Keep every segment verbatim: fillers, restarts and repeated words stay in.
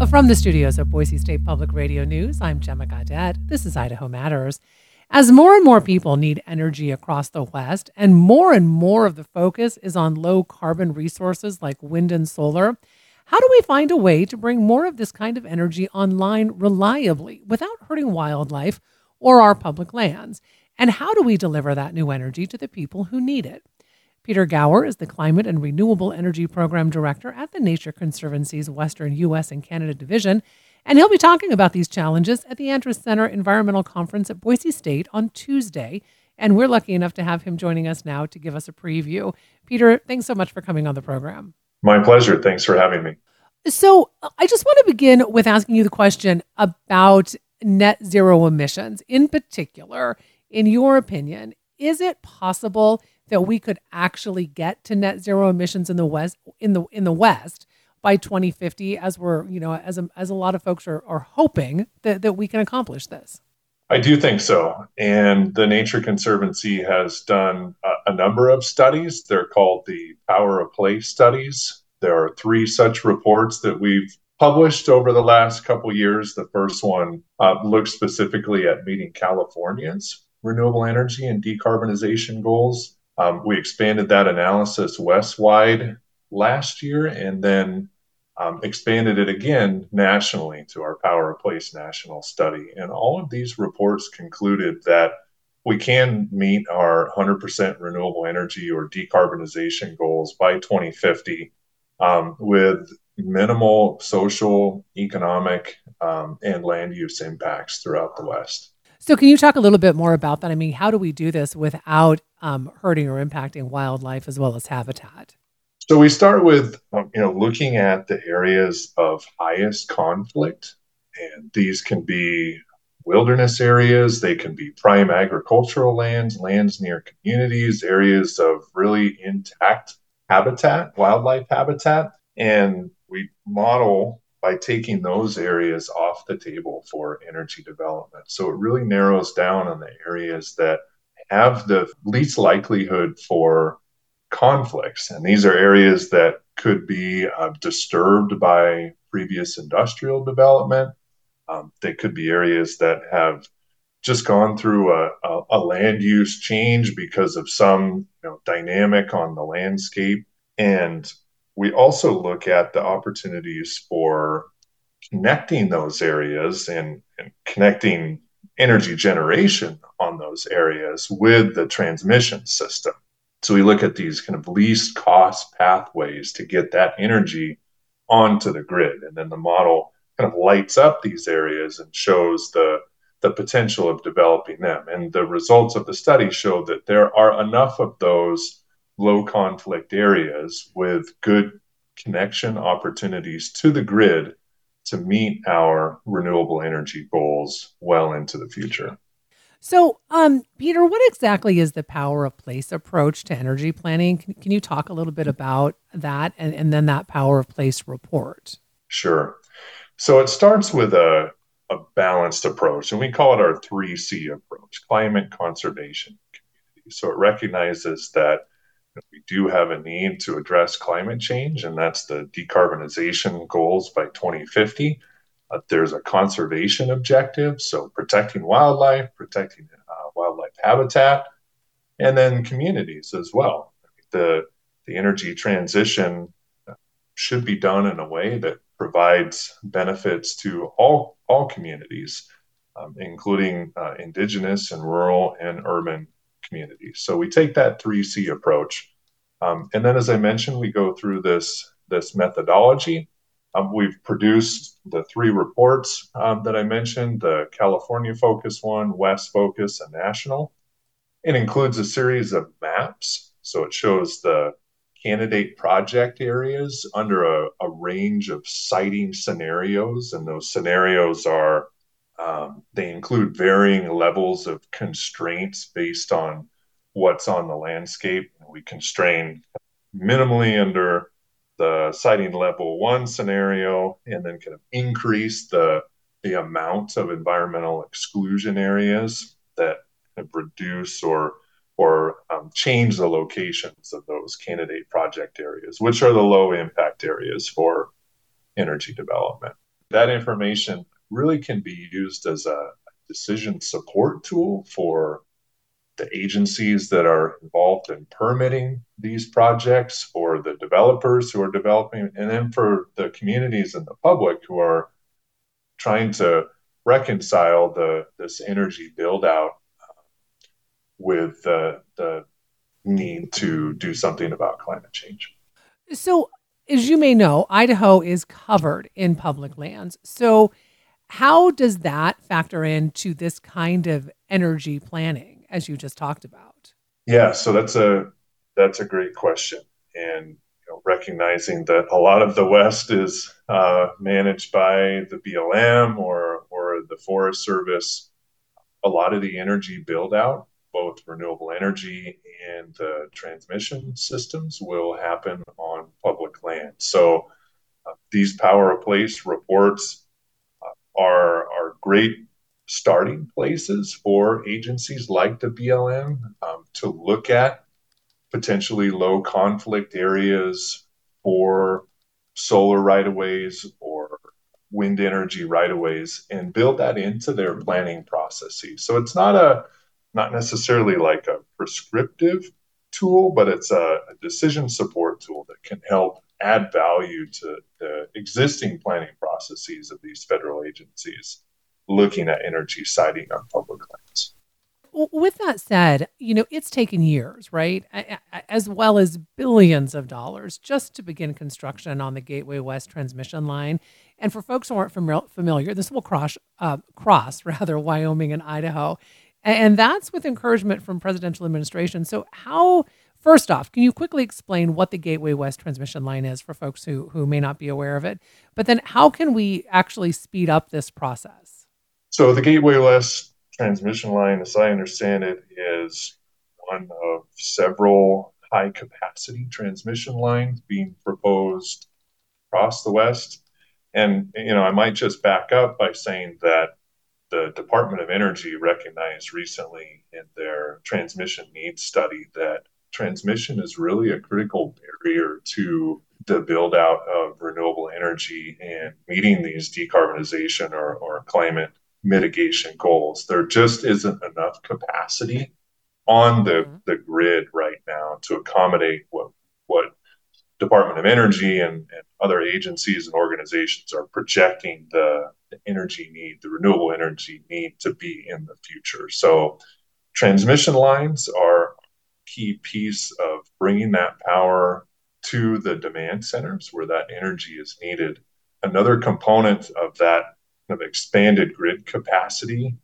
From the studios of Boise State Public Radio News, I'm Gemma Gaudette. This is Idaho Matters. As more and more people need energy across the West, and more and more of the focus is on low carbon resources like wind and solar, how do we find a way to bring more of this kind of energy online reliably without hurting wildlife or our public lands? And how do we deliver that new energy to the people who need it? Peter Gower is the Climate and Renewable Energy Program Director at the Nature Conservancy's Western U S and Canada Division, and he'll be talking about these challenges at the Andrus Center Environmental Conference at Boise State on Tuesday, and we're lucky enough to have him joining us now to give us a preview. Peter, thanks so much for coming on the program. My pleasure. Thanks for having me. So I just want to begin with asking you the question about net zero emissions. In particular, in your opinion, is it possible that we could actually get to net zero emissions in the West in the in the West by twenty fifty, as we're, you know, as a, as a lot of folks are, are hoping that, that we can accomplish this? I do think so. And the Nature Conservancy has done a, a number of studies. They're called the Power of Place studies. There are three such reports that we've published over the last couple of years. The first one uh, looks specifically at meeting California's renewable energy and decarbonization goals. Um, we expanded that analysis west-wide last year and then um, expanded it again nationally to our Power of Place national study. And all of these reports concluded that we can meet our one hundred percent renewable energy or decarbonization goals by twenty fifty um, with minimal social, economic, um, and land use impacts throughout the West. So can you talk a little bit more about that? I mean, how do we do this without um, hurting or impacting wildlife as well as habitat? So we start with, um, you know, looking at the areas of highest conflict, and these can be wilderness areas, they can be prime agricultural lands, lands near communities, areas of really intact habitat, wildlife habitat, and we model by taking those areas off the table for energy development. So it really narrows down on the areas that have the least likelihood for conflicts. And these are areas that could be uh, disturbed by previous industrial development. Um, they could be areas that have just gone through a, a, a land use change because of some, you know, dynamic on the landscape. And we also look at the opportunities for connecting those areas and, and connecting energy generation on those areas with the transmission system. So we look at these kind of least cost pathways to get that energy onto the grid. And then the model kind of lights up these areas and shows the, the potential of developing them. And the results of the study show that there are enough of those low conflict areas with good connection opportunities to the grid to meet our renewable energy goals well into the future. So, um, Peter, what exactly is the Power of Place approach to energy planning? Can, can you talk a little bit about that and, and then that Power of Place report? Sure. So it starts with a, a balanced approach, and we call it our three C approach: climate, conservation, community. So it recognizes that we do have a need to address climate change, and that's the decarbonization goals by twenty fifty. Uh, there's a conservation objective, so protecting wildlife, protecting uh, wildlife habitat, and then communities as well. The, the energy transition should be done in a way that provides benefits to all, all communities, um, including uh, indigenous and rural and urban communities. So we take that three C approach. Um, and then, as I mentioned, we go through this, this methodology. Um, we've produced the three reports um, that I mentioned, the California focus one, West focus, and national. It includes a series of maps. So it shows the candidate project areas under a, a range of siting scenarios. And those scenarios are, um, they include varying levels of constraints based on what's on the landscape. We constrain minimally under the siting level one scenario, and then kind of increase the, the amount of environmental exclusion areas that kind of reduce or or um, change the locations of those candidate project areas, which are the low impact areas for energy development. That information really can be used as a decision support tool for the agencies that are involved in permitting these projects, for the developers who are developing, and then for the communities and the public who are trying to reconcile the this energy build out with the, the need to do something about climate change. So, as you may know, Idaho is covered in public lands. So, how does that factor into this kind of energy planning, as you just talked about? Yeah, so that's a that's a great question, and you know, recognizing that a lot of the West is uh, managed by the B L M or or the Forest Service, a lot of the energy build out, both renewable energy and the transmission systems, will happen on public land. So uh, these power of place reports uh, are are great starting places for agencies like the B L M um, to look at potentially low conflict areas for solar right of ways or wind energy right of ways and build that into their planning processes. So it's not a not necessarily like a prescriptive tool, but it's a, a decision support tool that can help add value to the existing planning processes of these federal agencies looking at energy siting on public lands. With that said, you know, it's taken years, right? As well as billions of dollars just to begin construction on the Gateway West transmission line. And for folks who aren't familiar, this will cross, uh, cross rather, Wyoming and Idaho. And that's with encouragement from presidential administration. So how, first off, can you quickly explain what the Gateway West transmission line is for folks who, who may not be aware of it? But then how can we actually speed up this process? So the Gateway West transmission line, as I understand it, is one of several high capacity transmission lines being proposed across the West. And, you know, I might just back up by saying that the Department of Energy recognized recently in their transmission needs study that transmission is really a critical barrier to the build out of renewable energy and meeting these decarbonization or, or climate mitigation goals. There just isn't enough capacity on the, mm-hmm. the grid right now to accommodate what what Department of Energy and, and other agencies and organizations are projecting the, the energy need, the renewable energy need to be in the future. So transmission lines are a key piece of bringing that power to the demand centers where that energy is needed. Another component of that of expanded grid capacity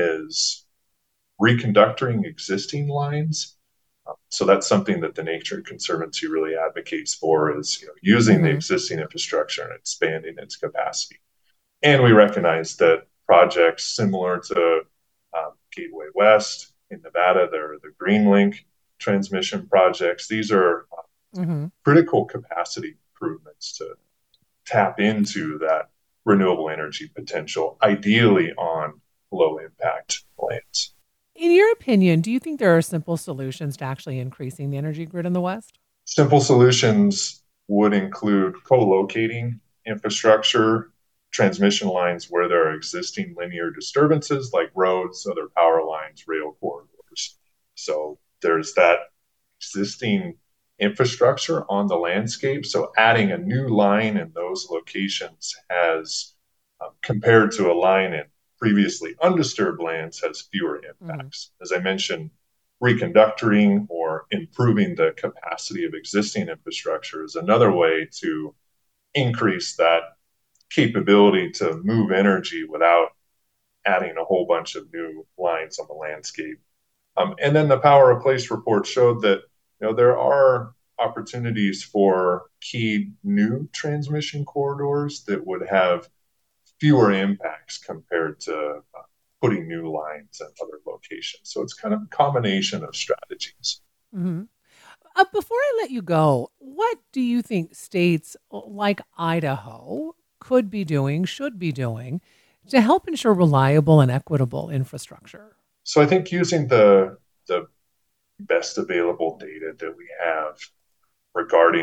is reconducting existing lines. Um, so that's something that the Nature Conservancy really advocates for, is you know, using mm-hmm. the existing infrastructure and expanding its capacity. And we recognize that projects similar to um, Gateway West in Nevada, they're the GreenLink transmission projects. These are uh, mm-hmm. critical capacity improvements to tap into that renewable energy potential, ideally on low impact lands. In your opinion, do you think there are simple solutions to actually increasing the energy grid in the West? Simple solutions would include co-locating infrastructure, transmission lines where there are existing linear disturbances like roads, other power lines, rail corridors. So there's that existing infrastructure on the landscape. So adding a new line in those locations has, um, compared to a line in previously undisturbed lands, has fewer impacts. Mm-hmm. As I mentioned, reconductoring or improving the capacity of existing infrastructure is another way to increase that capability to move energy without adding a whole bunch of new lines on the landscape. Um, and then the Power of Place report showed that you know there are opportunities for key new transmission corridors that would have fewer impacts compared to uh, putting new lines in other locations. So it's kind of a combination of strategies. Mm-hmm. Uh, before I let you go, what do you think states like Idaho could be doing, should be doing, to help ensure reliable and equitable infrastructure? So I think using the the best available data that we have regarding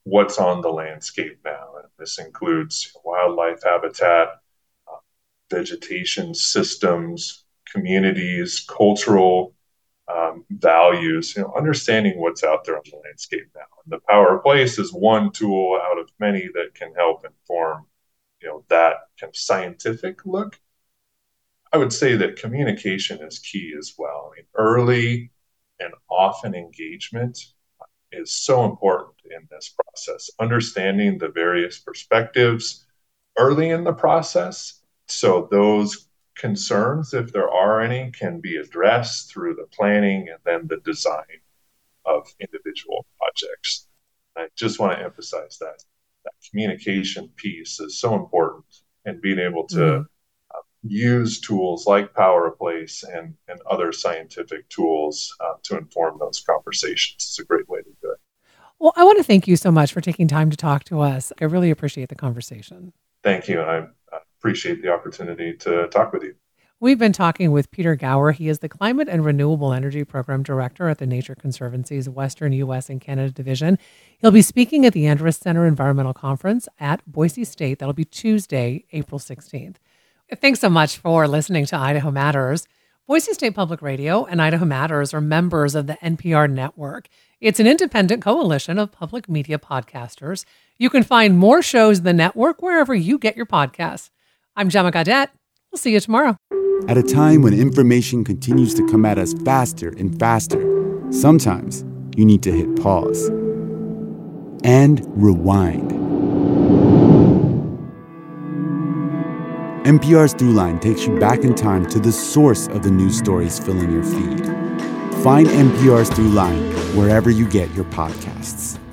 what's on the landscape now. And this includes wildlife habitat, uh, vegetation systems, communities, cultural um, values, you know, understanding what's out there on the landscape now. And the Power of Place is one tool out of many that can help inform, you know, that kind of scientific look. I would say that communication is key as well. I mean, early and often engagement is so important in this process. Understanding the various perspectives early in the process, so those concerns, if there are any, can be addressed through the planning and then the design of individual projects. I just want to emphasize that that communication piece is so important, and being able to mm-hmm. uh, use tools like Power of Place and, and other scientific tools uh, to inform those conversations is a great way to do it. Well, I want to thank you so much for taking time to talk to us. I really appreciate the conversation. Thank you. And I appreciate the opportunity to talk with you. We've been talking with Peter Gower. He is the Climate and Renewable Energy Program Director at the Nature Conservancy's Western U S and Canada Division. He'll be speaking at the Andrus Center Environmental Conference at Boise State. That'll be Tuesday, April sixteenth. Thanks so much for listening to Idaho Matters. Boise State Public Radio and Idaho Matters are members of the N P R network. It's an independent coalition of public media podcasters. You can find more shows in the network wherever you get your podcasts. I'm Gemma Gaudette. We'll see you tomorrow. At a time when information continues to come at us faster and faster, sometimes you need to hit pause and rewind. N P R's Throughline takes you back in time to the source of the news stories filling your feed. Find N P R's Throughline wherever you get your podcasts.